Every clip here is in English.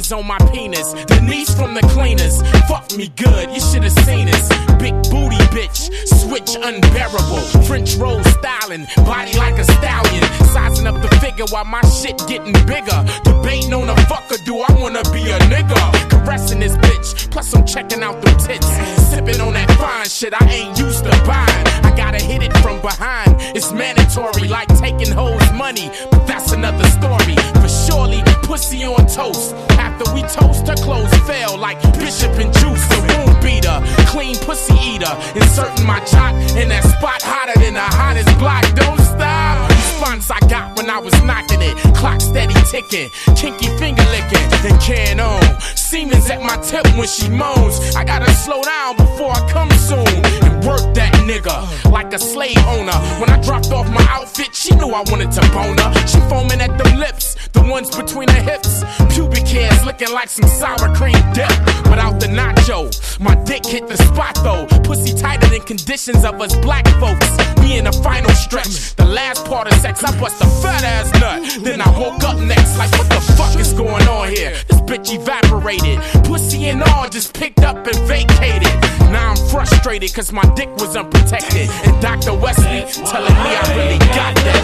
rings on my penis. Denise from the cleaners, fuck me good, you should've seen us. Big booty bitch, switch unbearable. French roll styling, body like a stallion. Sizing up the figure while my shit getting bigger. Debating on a fucker, do I wanna be a nigga? Caressing this bitch, plus I'm checking out them tits. Sipping on that fine shit I ain't used to buying. I gotta hit it from behind, it's mandatory, like taking hoes money, but that's another story. For surely, pussy on toast. After we toast, her clothes fell like Bishop and Juice. The room beater, clean pussy eater. Inserting my jock in that spot hotter than the hottest block. Don't stop. Response I got when I was knocking it. Clock steady ticking, kinky finger licking, and can on. Siemens at my tip when she moans. I gotta slow down before I come soon. And work that nigga like a slave owner. When I dropped off my outfit, she knew I wanted to bone her. She foaming at them lips, the ones between her hips. Pubic hairs looking like some sour cream dip. Without the nacho, my dick hit the spot though. Pussy tighter than conditions of us black folks. Me in the final stretch, the last part of sex, I bust a fat ass nut. Then I woke up next like, what the fuck is going on here? This bitch evaporated. Pussy and all just picked up and vacated. Now I'm frustrated cause my dick was unprotected. And Dr. Wesley telling me I really got that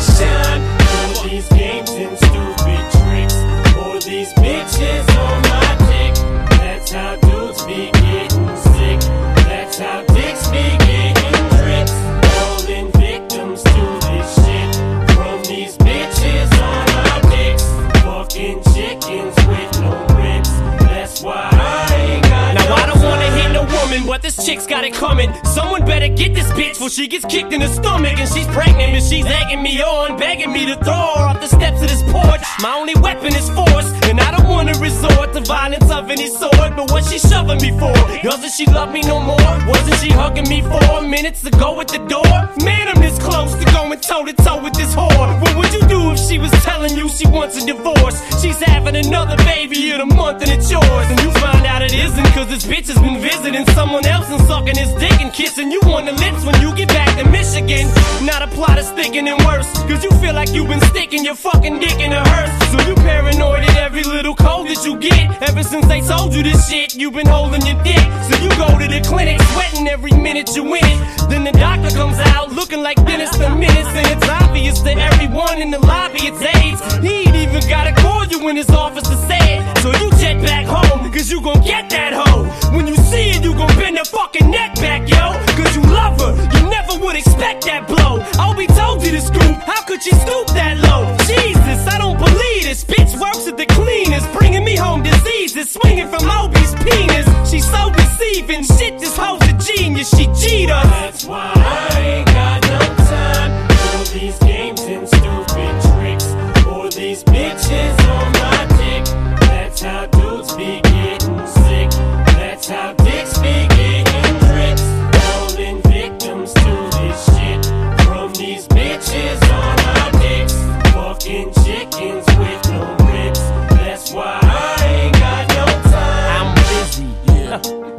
shit. All these games and stupid tricks. All these bitches on my dick. That's how dudes be getting sick. That's how dicks be getting tricks. Falling victims to this shit. From these bitches on my dicks. Fucking chickens with no ribs. That's why I ain't got now I don't wanna hit no woman, but this chick's got it coming. Someone better get this bitch before she gets kicked in the stomach. And she's pregnant and she's egging me on, begging me to throw her off the steps of this porch. My only weapon is force, and I don't wanna resort to violence of any sort. But what's she shoving me for? Doesn't she love me no more? Wasn't she hugging me 4 minutes to go at the door? Man, I'm this close to going toe to toe with this whore. What would you do if she was telling you she wants a divorce? She's having another baby in a month and it's yours. And you find out it isn't cause this bitch has been visiting someone else and sucking his dick and kissing you on the lips when you get back to Michigan. Now the plot is thicker and worse, cause you feel like you've been sticking your fucking dick in a hearse. So you paranoid at every little cold that you get. Ever since they told you this shit, you've been holding your dick. So you go to the clinic, sweating every minute you in it. Then the doctor comes out looking like Dennis the Menace. And it's obvious to everyone in the lobby it's AIDS. He ain't even gotta call you in his office to say it. So you jet back home, cause you gon' get that hoe. When you see it, you gon' bend her fucking neck back, yo. Cause you love her, you never would expect that blow. Oh, we told you to scoop, how could she stoop that low? Jesus, I don't believe this. Bitch works at the cleaners, bringing me home diseases, swinging from Obi's penis. She's so deceiving, shit, this hoe's a genius, she cheat us. That's why I ain't got no time for these games and stupid tricks. Or these bitches on my dick. That's how dudes be getting sick. That's how dicks be getting tricks. Falling victims to this shit. From these bitches on my dicks. Fucking chickens with no ribs. That's why I ain't got no time. I'm busy. Yeah.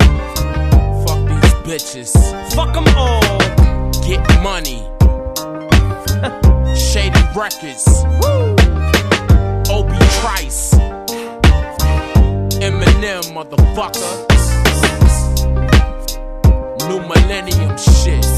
Fuck these bitches. Fuck them all. Get money. Shady Records. Woo. Obi Trice. Eminem, motherfucker. New millennium shit.